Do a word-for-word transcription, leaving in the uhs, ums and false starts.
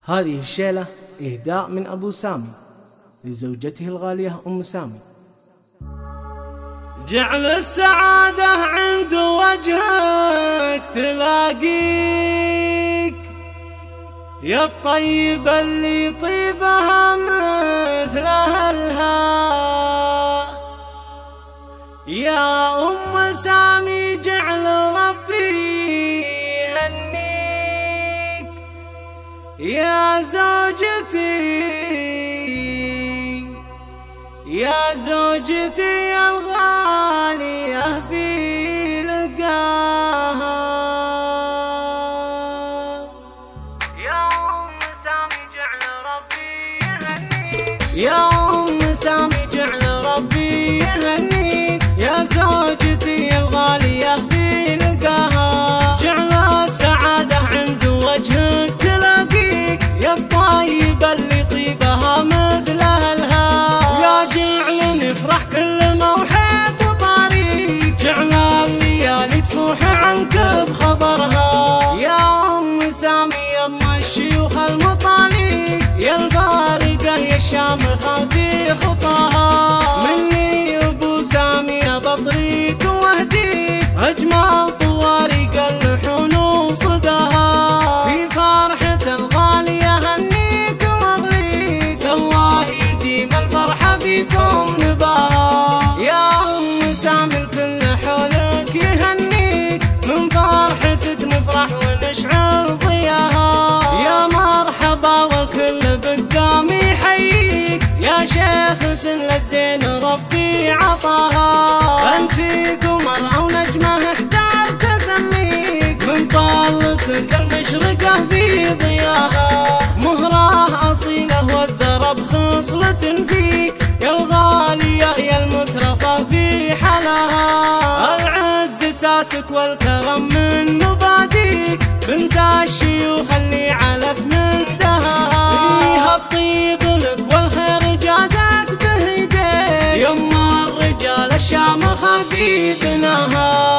هذه الشيلة إهداء من أبو سامي لزوجته الغالية أم سامي. جعل السعادة عند وجهك تلاقيك، يا الطيب اللي طيبها مثل أهلها. يا أم سامي جعل ربي يهنيك، يا زوجتي يا زوجتي الغالية في لقاها. يا أم سامي جعل ربي يهنيك، يا أم سامي جعل ربي يهنيك، يا زوجتي الغالية في لقاها. جعل السعادة عند وجهك تلاقيك، يا الطيب اللي طيبها مثل أهلها. يا جعل نفرح كل موحة طريق، جعل الليالي تفوح عنك بخبرها. يا أم سامي يا أم الشيوخ المطاليق، يا الفارقة يا الشامخة في خطاها. مني أبو سامي بطريق واهديك، أجمل طوارق اللحون وصداها. في فرحة الغالية هنيك وأغليك، الله يديم الفرحة فيكم نباها. يا أم سامي الكل حولك يهنيك، من فرحتك نفرح ونشعل ضياها. يا مرحبا والكل بالدام يحييك، يا شيخة للزين ربي عطاها. انتي قمر او نجمة احتار تسميك، من طالتك المشرقة في ضياها. مهرة اصيلة والذرب خصلة فيك، يا الغالية يا المترفة في حلاها. العز ساسك والكرم من مباديك، بنت الشيوخ اللي علت من دهاها. فيها الطيب لك والخير جادت بهديك، يما الرجال الشامخة في بناها.